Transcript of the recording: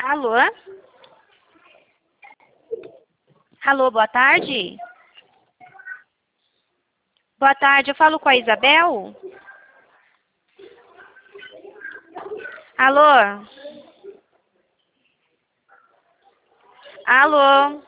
Alô? Alô, boa tarde. Boa tarde, eu falo com a Isabel? Alô? Alô?